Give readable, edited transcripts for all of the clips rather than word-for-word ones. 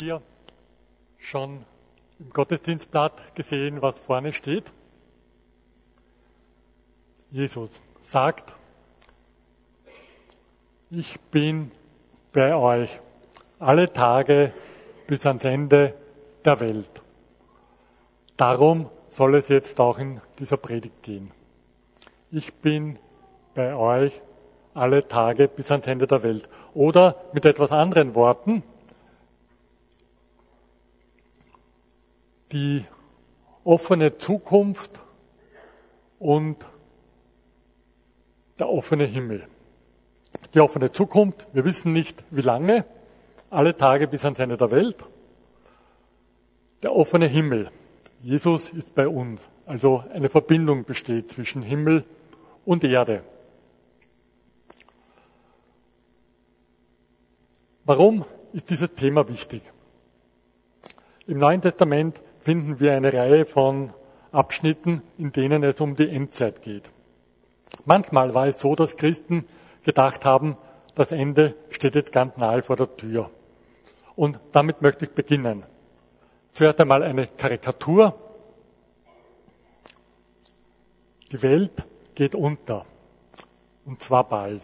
Hier schon im Gottesdienstblatt gesehen, was vorne steht. Jesus sagt, ich bin bei euch alle Tage bis ans Ende der Welt. Darum soll es jetzt auch in dieser Predigt gehen. Ich bin bei euch alle Tage bis ans Ende der Welt. Oder mit etwas anderen Worten, die offene Zukunft und der offene Himmel. Die offene Zukunft, wir wissen nicht wie lange, alle Tage bis ans Ende der Welt. Der offene Himmel, Jesus ist bei uns, also eine Verbindung besteht zwischen Himmel und Erde. Warum ist dieses Thema wichtig? Im Neuen Testament finden wir eine Reihe von Abschnitten, in denen es um die Endzeit geht. Manchmal war es so, dass Christen gedacht haben, das Ende steht jetzt ganz nahe vor der Tür. Und damit möchte ich beginnen. Zuerst einmal eine Karikatur. Die Welt geht unter. Und zwar bald.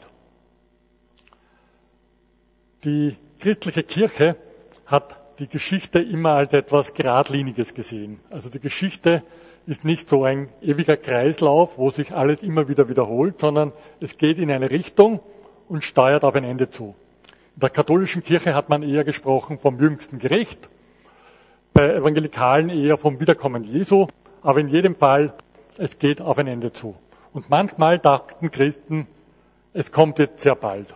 Die christliche Kirche hat die Geschichte immer als etwas Geradliniges gesehen. Also die Geschichte ist nicht so ein ewiger Kreislauf, wo sich alles immer wieder wiederholt, sondern es geht in eine Richtung und steuert auf ein Ende zu. In der katholischen Kirche hat man eher gesprochen vom jüngsten Gericht, bei Evangelikalen eher vom Wiederkommen Jesu, aber in jedem Fall, es geht auf ein Ende zu. Und manchmal dachten Christen, es kommt jetzt sehr bald.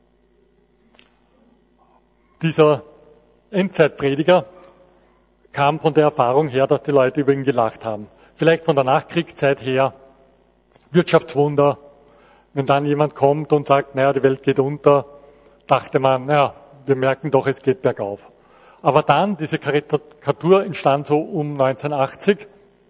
Dieser Endzeitprediger kam von der Erfahrung her, dass die Leute über ihn gelacht haben. Vielleicht von der Nachkriegszeit her, Wirtschaftswunder. Wenn dann jemand kommt und sagt, naja, die Welt geht unter, dachte man, naja, wir merken doch, es geht bergauf. Aber dann, diese Karikatur entstand so um 1980.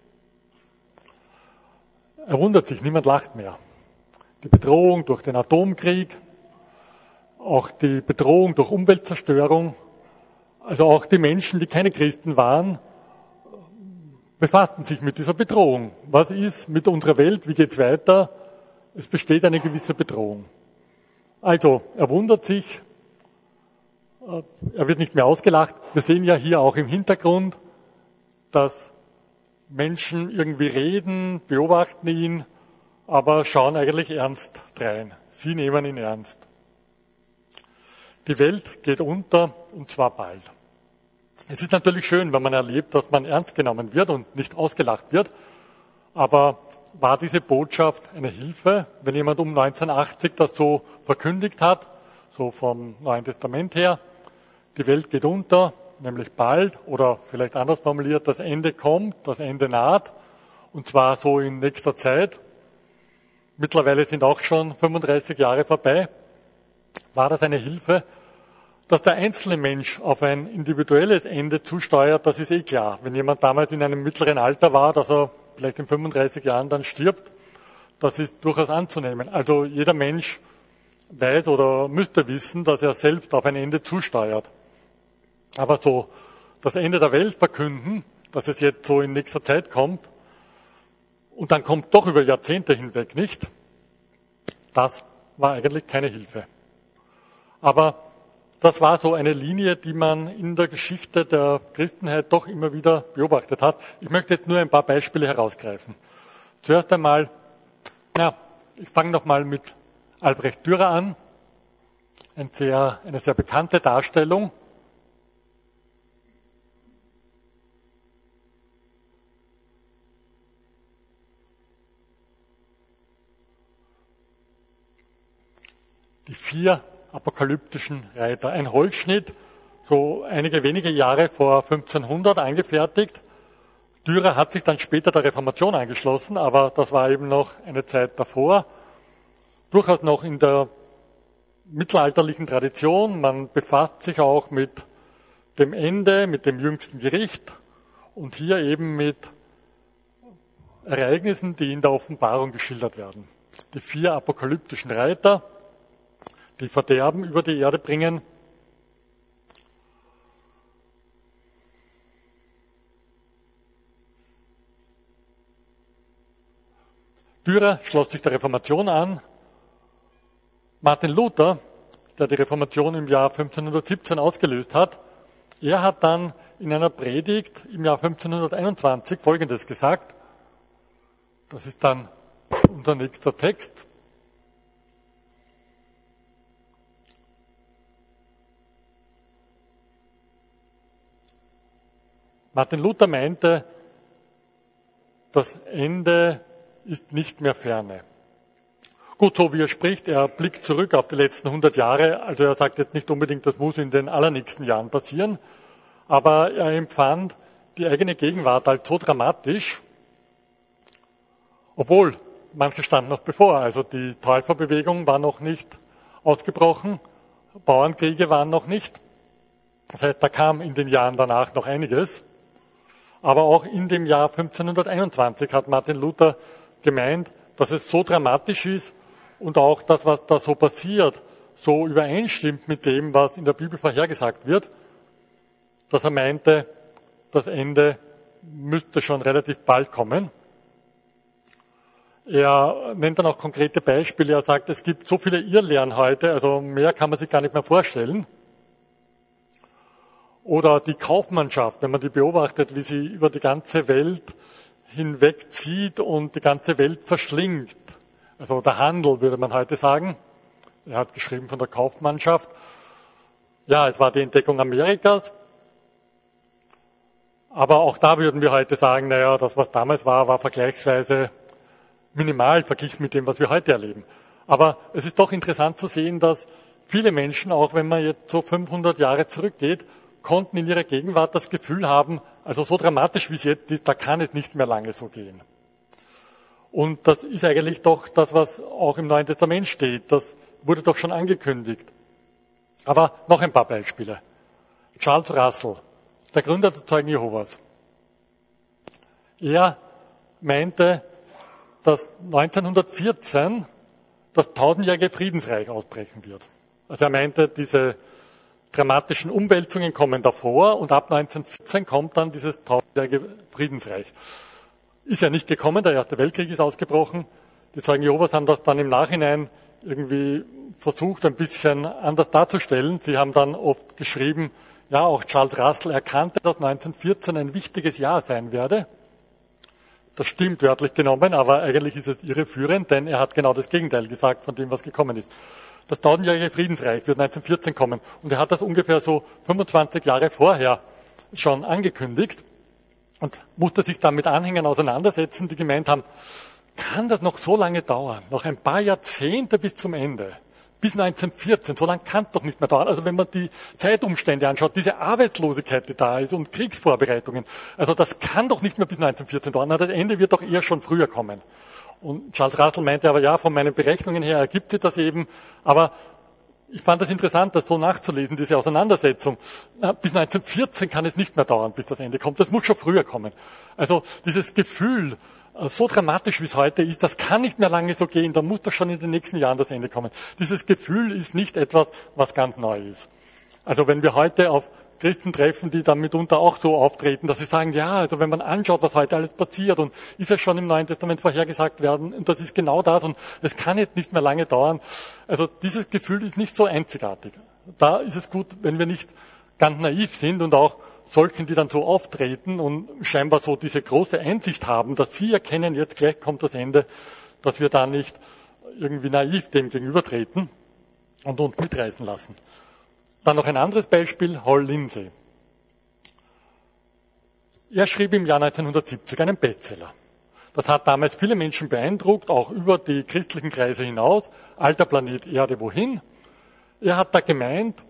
Er wundert sich, niemand lacht mehr. Die Bedrohung durch den Atomkrieg, auch die Bedrohung durch Umweltzerstörung, also auch die Menschen, die keine Christen waren, befassten sich mit dieser Bedrohung. Was ist mit unserer Welt? Wie geht's weiter? Es besteht eine gewisse Bedrohung. Also, er wundert sich, er wird nicht mehr ausgelacht. Wir sehen ja hier auch im Hintergrund, dass Menschen irgendwie reden, beobachten ihn, aber schauen eigentlich ernst drein. Sie nehmen ihn ernst. Die Welt geht unter und zwar bald. Es ist natürlich schön, wenn man erlebt, dass man ernst genommen wird und nicht ausgelacht wird. Aber war diese Botschaft eine Hilfe, wenn jemand um 1980 das so verkündigt hat, so vom Neuen Testament her, die Welt geht unter, nämlich bald, oder vielleicht anders formuliert, das Ende kommt, das Ende naht, und zwar so in nächster Zeit. Mittlerweile sind auch schon 35 Jahre vorbei. War das eine Hilfe? Dass der einzelne Mensch auf ein individuelles Ende zusteuert, das ist eh klar. Wenn jemand damals in einem mittleren Alter war, dass er vielleicht in 35 Jahren dann stirbt, das ist durchaus anzunehmen. Also jeder Mensch weiß oder müsste wissen, dass er selbst auf ein Ende zusteuert. Aber so das Ende der Welt verkünden, dass es jetzt so in nächster Zeit kommt, und dann kommt doch über Jahrzehnte hinweg nicht, das war eigentlich keine Hilfe. Aber das war so eine Linie, die man in der Geschichte der Christenheit doch immer wieder beobachtet hat. Ich möchte jetzt nur ein paar Beispiele herausgreifen. Zuerst einmal, ich fange nochmal mit Albrecht Dürer an. Eine sehr bekannte Darstellung. Die 4 apokalyptischen Reiter. Ein Holzschnitt, so einige wenige Jahre vor 1500 angefertigt. Dürer hat sich dann später der Reformation angeschlossen, aber das war eben noch eine Zeit davor. Durchaus noch in der mittelalterlichen Tradition. Man befasst sich auch mit dem Ende, mit dem jüngsten Gericht und hier eben mit Ereignissen, die in der Offenbarung geschildert werden. Die 4 apokalyptischen Reiter, die Verderben über die Erde bringen. Dürer schloss sich der Reformation an. Martin Luther, der die Reformation im Jahr 1517 ausgelöst hat, er hat dann in einer Predigt im Jahr 1521 Folgendes gesagt. Das ist dann unser nächster Text. Martin Luther meinte, das Ende ist nicht mehr ferne. Gut, so wie er spricht, er blickt zurück auf die letzten 100 Jahre, also er sagt jetzt nicht unbedingt, das muss in den allernächsten Jahren passieren, aber er empfand die eigene Gegenwart als so dramatisch, obwohl manche stand noch bevor, also die Täuferbewegung war noch nicht ausgebrochen, Bauernkriege waren noch nicht, das heißt, da kam in den Jahren danach noch einiges, aber auch in dem Jahr 1521 hat Martin Luther gemeint, dass es so dramatisch ist, und auch das, was da so passiert, so übereinstimmt mit dem, was in der Bibel vorhergesagt wird, dass er meinte, das Ende müsste schon relativ bald kommen. Er nennt dann auch konkrete Beispiele. Er sagt, es gibt so viele Irrlehren heute, also mehr kann man sich gar nicht mehr vorstellen. Oder die Kaufmannschaft, wenn man die beobachtet, wie sie über die ganze Welt hinwegzieht und die ganze Welt verschlingt. Also der Handel, würde man heute sagen. Er hat geschrieben von der Kaufmannschaft. Ja, es war die Entdeckung Amerikas. Aber auch da würden wir heute sagen, naja, das, was damals war, war vergleichsweise minimal verglichen mit dem, was wir heute erleben. Aber es ist doch interessant zu sehen, dass viele Menschen, auch wenn man jetzt so 500 Jahre zurückgeht, konnten in ihrer Gegenwart das Gefühl haben, also so dramatisch wie es jetzt ist, da kann es nicht mehr lange so gehen. Und das ist eigentlich doch das, was auch im Neuen Testament steht. Das wurde doch schon angekündigt. Aber noch ein paar Beispiele. Charles Russell, der Gründer der Zeugen Jehovas. Er meinte, dass 1914 das 1000-jährige Friedensreich ausbrechen wird. Also er meinte, diese dramatischen Umwälzungen kommen davor und ab 1914 kommt dann dieses 1000-jährige Friedensreich. Ist ja nicht gekommen, der Erste Weltkrieg ist ausgebrochen. Die Zeugen Jehovas haben das dann im Nachhinein irgendwie versucht, ein bisschen anders darzustellen. Sie haben dann oft geschrieben, ja, auch Charles Russell erkannte, dass 1914 ein wichtiges Jahr sein werde. Das stimmt wörtlich genommen, aber eigentlich ist es irreführend, denn er hat genau das Gegenteil gesagt von dem, was gekommen ist. Das 1000-jährige Friedensreich wird 1914 kommen. Und er hat das ungefähr so 25 Jahre vorher schon angekündigt. Und musste sich dann mit Anhängern auseinandersetzen, die gemeint haben, kann das noch so lange dauern? Noch ein paar Jahrzehnte bis zum Ende. Bis 1914, so lange kann es doch nicht mehr dauern. Also wenn man die Zeitumstände anschaut, diese Arbeitslosigkeit, die da ist und Kriegsvorbereitungen, also das kann doch nicht mehr bis 1914 dauern. Na, das Ende wird doch eher schon früher kommen. Und Charles Russell meinte aber, ja, von meinen Berechnungen her ergibt sich das eben, aber ich fand es interessant, das so nachzulesen, diese Auseinandersetzung. Bis 1914 kann es nicht mehr dauern, bis das Ende kommt. Das muss schon früher kommen. Also dieses Gefühl, so dramatisch wie es heute ist, das kann nicht mehr lange so gehen. Da muss doch schon in den nächsten Jahren das Ende kommen. Dieses Gefühl ist nicht etwas, was ganz neu ist. Also wenn wir heute auf Christen treffen, die dann mitunter auch so auftreten, dass sie sagen, ja, also wenn man anschaut, was heute alles passiert und ist es schon im Neuen Testament vorhergesagt werden und das ist genau das und es kann jetzt nicht mehr lange dauern. Also dieses Gefühl ist nicht so einzigartig. Da ist es gut, wenn wir nicht ganz naiv sind und auch solchen, die dann so auftreten und scheinbar so diese große Einsicht haben, dass sie erkennen, jetzt gleich kommt das Ende, dass wir da nicht irgendwie naiv dem gegenübertreten und uns mitreißen lassen. Dann noch ein anderes Beispiel, Hal Lindsey. Er schrieb im Jahr 1970 einen Bestseller. Das hat damals viele Menschen beeindruckt, auch über die christlichen Kreise hinaus. Alter Planet Erde, wohin? Er hat da gemeint,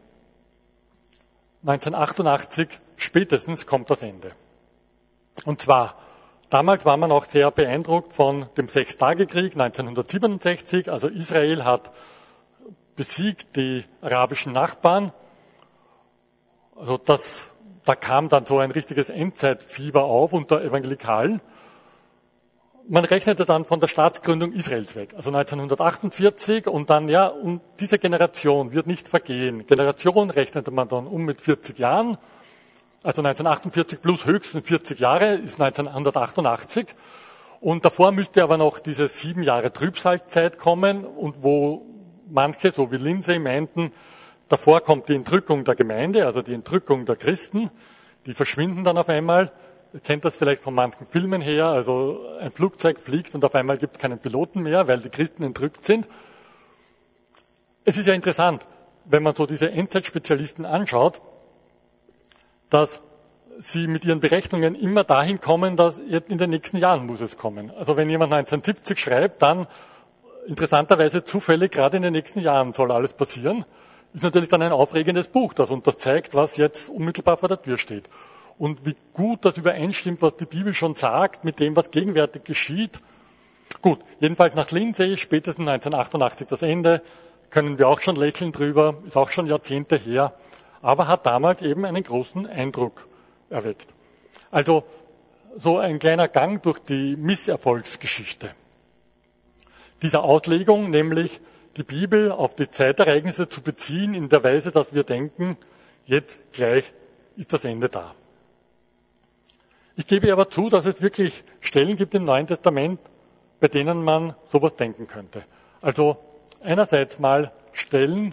1988 spätestens kommt das Ende. Und zwar, damals war man auch sehr beeindruckt von dem Sechstagekrieg 1967. Also Israel hat besiegt die arabischen Nachbarn. Also da kam dann so ein richtiges Endzeitfieber auf unter Evangelikalen. Man rechnete dann von der Staatsgründung Israels weg, also 1948 und dann, ja, und diese Generation wird nicht vergehen. Generation rechnete man dann um mit 40 Jahren, also 1948 plus höchstens 40 Jahre ist 1988. Und davor müsste aber noch diese 7 Jahre Trübsalzeit kommen und wo manche, so wie Lindsay, meinten, davor kommt die Entrückung der Gemeinde, also die Entrückung der Christen, die verschwinden dann auf einmal. Ihr kennt das vielleicht von manchen Filmen her, also ein Flugzeug fliegt und auf einmal gibt es keinen Piloten mehr, weil die Christen entrückt sind. Es ist ja interessant, wenn man so diese Endzeitspezialisten anschaut, dass sie mit ihren Berechnungen immer dahin kommen, dass jetzt in den nächsten Jahren muss es kommen. Also wenn jemand 1970 schreibt, dann interessanterweise zufällig gerade in den nächsten Jahren soll alles passieren, ist natürlich dann ein aufregendes Buch, das uns das zeigt, was jetzt unmittelbar vor der Tür steht. Und wie gut das übereinstimmt, was die Bibel schon sagt, mit dem, was gegenwärtig geschieht. Gut, jedenfalls nach Lindsay, spätestens 1988 das Ende, können wir auch schon lächeln drüber, ist auch schon Jahrzehnte her, aber hat damals eben einen großen Eindruck erweckt. Also so ein kleiner Gang durch die Misserfolgsgeschichte dieser Auslegung, nämlich die Bibel auf die Zeitereignisse zu beziehen in der Weise, dass wir denken, jetzt gleich ist das Ende da. Ich gebe aber zu, dass es wirklich Stellen gibt im Neuen Testament, bei denen man sowas denken könnte. Also einerseits mal Stellen,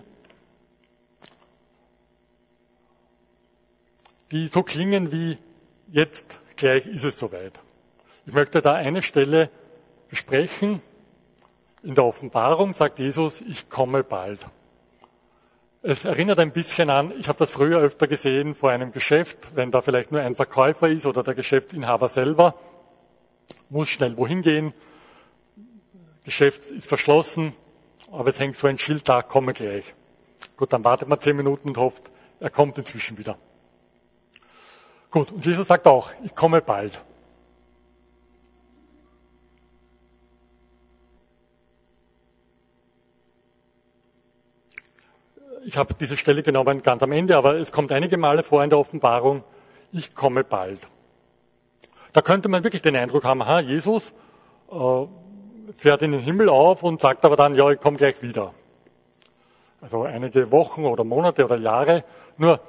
die so klingen wie jetzt gleich ist es soweit. Ich möchte da eine Stelle besprechen. In der Offenbarung sagt Jesus, ich komme bald. Es erinnert ein bisschen an, ich habe das früher öfter gesehen vor einem Geschäft, wenn da vielleicht nur ein Verkäufer ist oder der Geschäftsinhaber selber, muss schnell wohin gehen, Geschäft ist verschlossen, aber es hängt so ein Schild da, komme gleich. Gut, dann wartet man 10 Minuten und hofft, er kommt inzwischen wieder. Gut, und Jesus sagt auch, ich komme bald. Ich habe diese Stelle genommen ganz am Ende, aber es kommt einige Male vor in der Offenbarung, ich komme bald. Da könnte man wirklich den Eindruck haben, Jesus fährt in den Himmel auf und sagt aber dann, ja, ich komme gleich wieder. Also einige Wochen oder Monate oder Jahre. Nur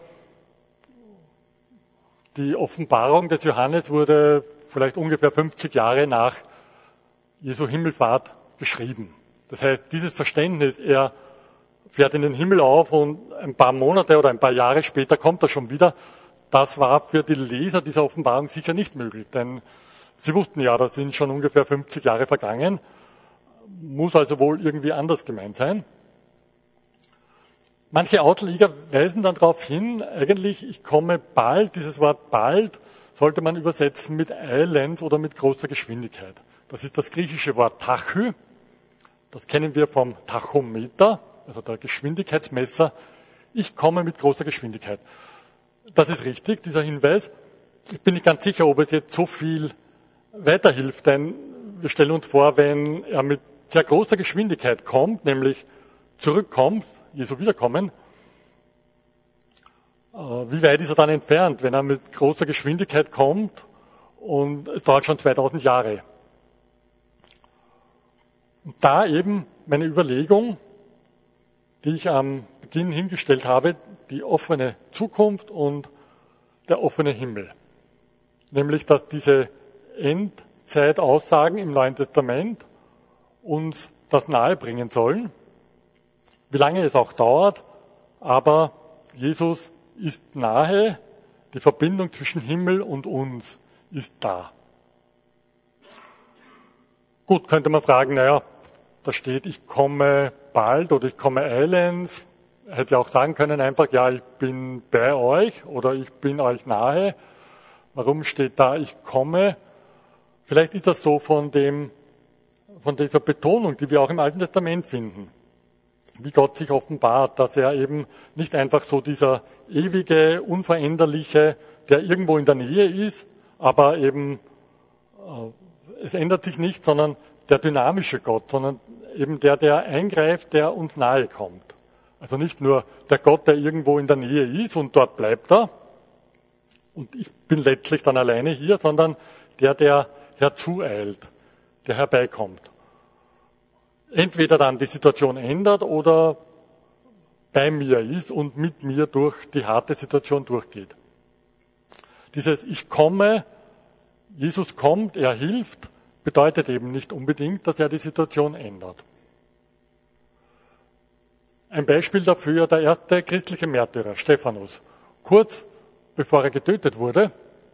die Offenbarung des Johannes wurde vielleicht ungefähr 50 Jahre nach Jesu Himmelfahrt geschrieben. Das heißt, dieses Verständnis, er fährt in den Himmel auf und ein paar Monate oder ein paar Jahre später kommt er schon wieder, das war für die Leser dieser Offenbarung sicher nicht möglich, denn sie wussten ja, da sind schon ungefähr 50 Jahre vergangen, muss also wohl irgendwie anders gemeint sein. Manche Ausleger weisen dann darauf hin, eigentlich, ich komme bald, dieses Wort bald sollte man übersetzen mit eilends oder mit großer Geschwindigkeit. Das ist das griechische Wort Tachy, das kennen wir vom Tachometer, also der Geschwindigkeitsmesser. Ich komme mit großer Geschwindigkeit. Das ist richtig, dieser Hinweis. Ich bin nicht ganz sicher, ob es jetzt so viel weiterhilft, denn wir stellen uns vor, wenn er mit sehr großer Geschwindigkeit kommt, nämlich zurückkommt, Jesu Wiederkommen, wie weit ist er dann entfernt, wenn er mit großer Geschwindigkeit kommt und es dauert schon 2000 Jahre. Und da eben meine Überlegung, die ich am Beginn hingestellt habe, die offene Zukunft und der offene Himmel. Nämlich, dass diese Endzeitaussagen im Neuen Testament uns das nahebringen sollen, wie lange es auch dauert, aber Jesus ist nahe, die Verbindung zwischen Himmel und uns ist da. Gut, könnte man fragen, naja, da steht, ich komme bald oder ich komme eilends. Er hätte auch sagen können einfach, ja, ich bin bei euch oder ich bin euch nahe. Warum steht da, ich komme? Vielleicht ist das so von dieser Betonung, die wir auch im Alten Testament finden. Wie Gott sich offenbart, dass er eben nicht einfach so dieser ewige, unveränderliche, der irgendwo in der Nähe ist, aber eben es ändert sich nicht, sondern der dynamische Gott, sondern eben der eingreift, der uns nahe kommt. Also nicht nur der Gott, der irgendwo in der Nähe ist und dort bleibt er und ich bin letztlich dann alleine hier, sondern der herzueilt, der herbeikommt. Entweder dann die Situation ändert oder bei mir ist und mit mir durch die harte Situation durchgeht. Dieses Ich komme, Jesus kommt, er hilft, bedeutet eben nicht unbedingt, dass er die Situation ändert. Ein Beispiel dafür, der erste christliche Märtyrer, Stephanus. Kurz bevor er getötet wurde,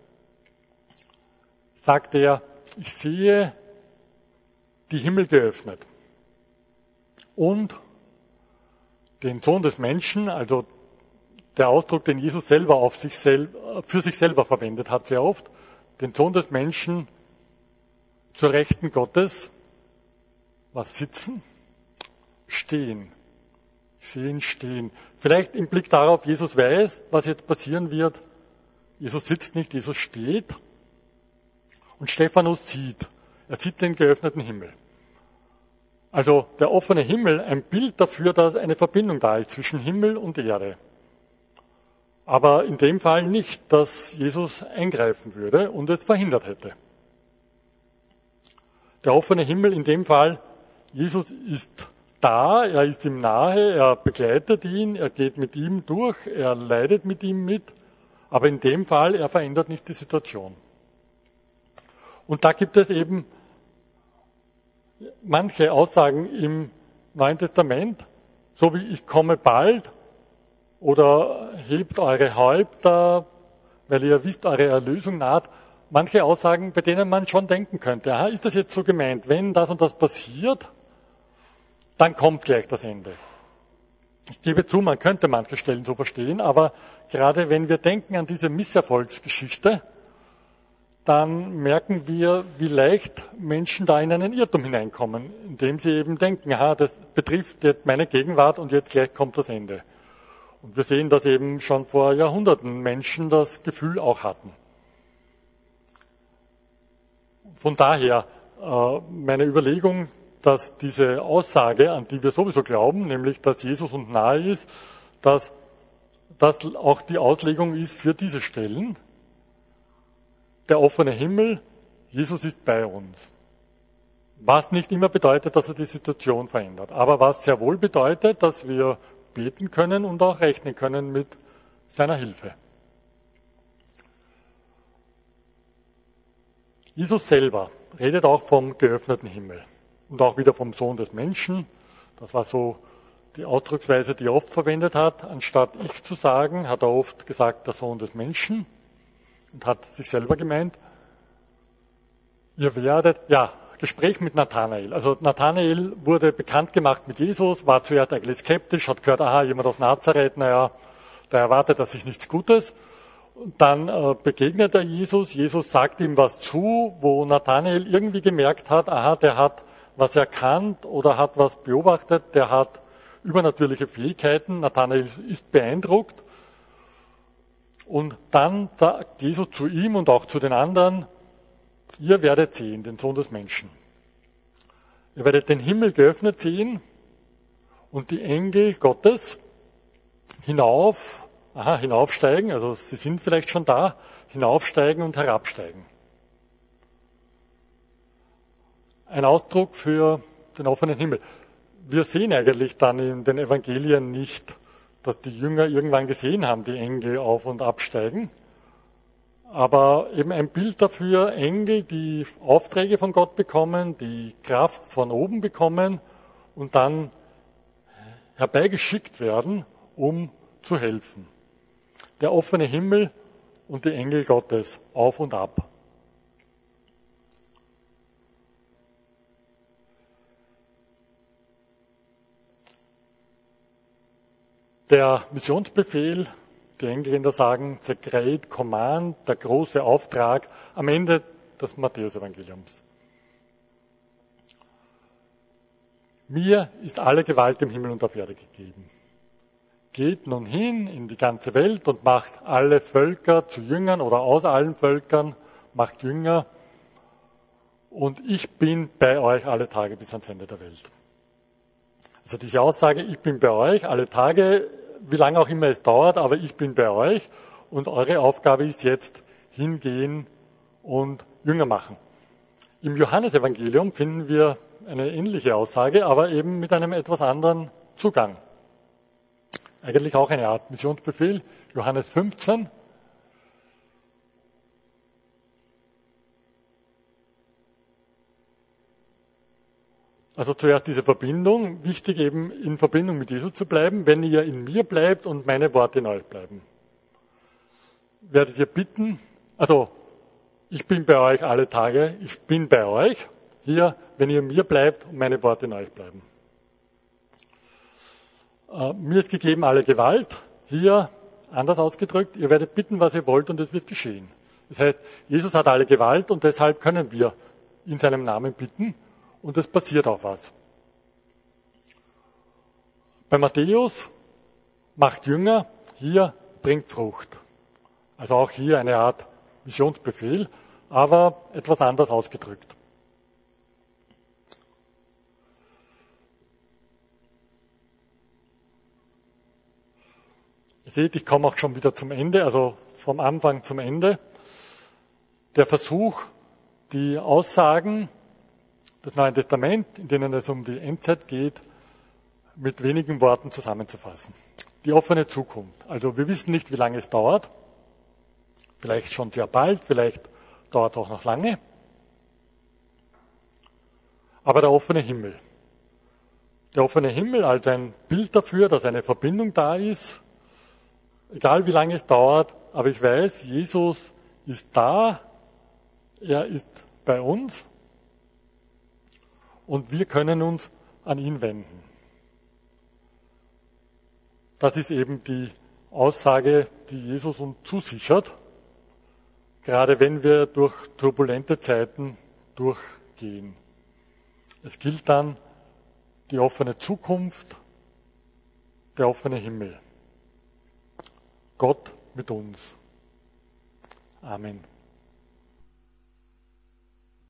sagte er, ich sehe die Himmel geöffnet und den Sohn des Menschen, also der Ausdruck, den Jesus selber für sich selber verwendet hat, sehr oft, den Sohn des Menschen zur Rechten Gottes, was sitzen? Stehen. Ich sehe ihn stehen. Vielleicht im Blick darauf, Jesus weiß, was jetzt passieren wird. Jesus sitzt nicht, Jesus steht. Und Stephanus sieht. Er sieht den geöffneten Himmel. Also der offene Himmel, ein Bild dafür, dass eine Verbindung da ist zwischen Himmel und Erde. Aber in dem Fall nicht, dass Jesus eingreifen würde und es verhindert hätte. Der offene Himmel in dem Fall, Jesus ist da, er ist ihm nahe, er begleitet ihn, er geht mit ihm durch, er leidet mit ihm mit, aber in dem Fall, er verändert nicht die Situation. Und da gibt es eben manche Aussagen im Neuen Testament, so wie ich komme bald oder hebt eure Häupter, weil ihr wisst, eure Erlösung naht. Manche Aussagen, bei denen man schon denken könnte, aha, ist das jetzt so gemeint, wenn das und das passiert, dann kommt gleich das Ende. Ich gebe zu, man könnte manche Stellen so verstehen, aber gerade wenn wir denken an diese Misserfolgsgeschichte, dann merken wir, wie leicht Menschen da in einen Irrtum hineinkommen, indem sie eben denken, aha, das betrifft jetzt meine Gegenwart und jetzt gleich kommt das Ende. Und wir sehen, dass eben schon vor Jahrhunderten Menschen das Gefühl auch hatten. Von daher meine Überlegung, dass diese Aussage, an die wir sowieso glauben, nämlich dass Jesus uns nahe ist, dass das auch die Auslegung ist für diese Stellen. Der offene Himmel, Jesus ist bei uns. Was nicht immer bedeutet, dass er die Situation verändert. Aber was sehr wohl bedeutet, dass wir beten können und auch rechnen können mit seiner Hilfe. Jesus selber redet auch vom geöffneten Himmel und auch wieder vom Sohn des Menschen. Das war so die Ausdrucksweise, die er oft verwendet hat. Anstatt ich zu sagen, hat er oft gesagt, der Sohn des Menschen und hat sich selber gemeint. Ihr werdet, Gespräch mit Nathanael. Also Nathanael wurde bekannt gemacht mit Jesus, war zuerst eigentlich skeptisch, hat gehört, aha, jemand aus Nazareth, naja, da erwartet er sich nichts Gutes. Und dann begegnet er Jesus, Jesus sagt ihm was zu, wo Nathanael irgendwie gemerkt hat, aha, der hat was erkannt oder hat was beobachtet, der hat übernatürliche Fähigkeiten, Nathanael ist beeindruckt. Und dann sagt Jesus zu ihm und auch zu den anderen, ihr werdet sehen, den Sohn des Menschen. Ihr werdet den Himmel geöffnet sehen und die Engel Gottes hinaufsteigen, also sie sind vielleicht schon da, hinaufsteigen und herabsteigen. Ein Ausdruck für den offenen Himmel. Wir sehen eigentlich dann in den Evangelien nicht, dass die Jünger irgendwann gesehen haben, die Engel auf- und absteigen, aber eben ein Bild dafür, Engel, die Aufträge von Gott bekommen, die Kraft von oben bekommen und dann herbeigeschickt werden, um zu helfen. Der offene Himmel und die Engel Gottes auf und ab. Der Missionsbefehl, die Engländer sagen, the great command, der große Auftrag am Ende des Matthäus-Evangeliums. Mir ist alle Gewalt im Himmel und auf Erde gegeben. Geht nun hin in die ganze Welt und macht alle Völker zu Jüngern oder aus allen Völkern, macht Jünger. Und ich bin bei euch alle Tage bis ans Ende der Welt. Also diese Aussage, ich bin bei euch alle Tage, wie lange auch immer es dauert, aber ich bin bei euch und eure Aufgabe ist jetzt hingehen und Jünger machen. Im Johannesevangelium finden wir eine ähnliche Aussage, aber eben mit einem etwas anderen Zugang. Eigentlich auch eine Art Missionsbefehl, Johannes 15. Also zuerst diese Verbindung, wichtig eben in Verbindung mit Jesus zu bleiben. Wenn ihr in mir bleibt und meine Worte in euch bleiben, werdet ihr bitten, also ich bin bei euch alle Tage, ich bin bei euch, hier, wenn ihr in mir bleibt und meine Worte in euch bleiben. Mir ist gegeben alle Gewalt, hier anders ausgedrückt, ihr werdet bitten, was ihr wollt und es wird geschehen. Das heißt, Jesus hat alle Gewalt und deshalb können wir in seinem Namen bitten und es passiert auch was. Bei Matthäus macht Jünger, hier bringt Frucht. Also auch hier eine Art Missionsbefehl, aber etwas anders ausgedrückt. Ihr seht, ich komme auch schon wieder zum Ende, also vom Anfang zum Ende. Der Versuch, die Aussagen des Neuen Testaments, in denen es um die Endzeit geht, mit wenigen Worten zusammenzufassen. Die offene Zukunft. Also wir wissen nicht, wie lange es dauert. Vielleicht schon sehr bald, vielleicht dauert es auch noch lange. Aber der offene Himmel. Der offene Himmel als ein Bild dafür, dass eine Verbindung da ist. Egal wie lange es dauert, aber ich weiß, Jesus ist da. Er ist bei uns. Und wir können uns an ihn wenden. Das ist eben die Aussage, die Jesus uns zusichert, gerade wenn wir durch turbulente Zeiten durchgehen. Es gilt dann die offene Zukunft, der offene Himmel. Gott mit uns. Amen.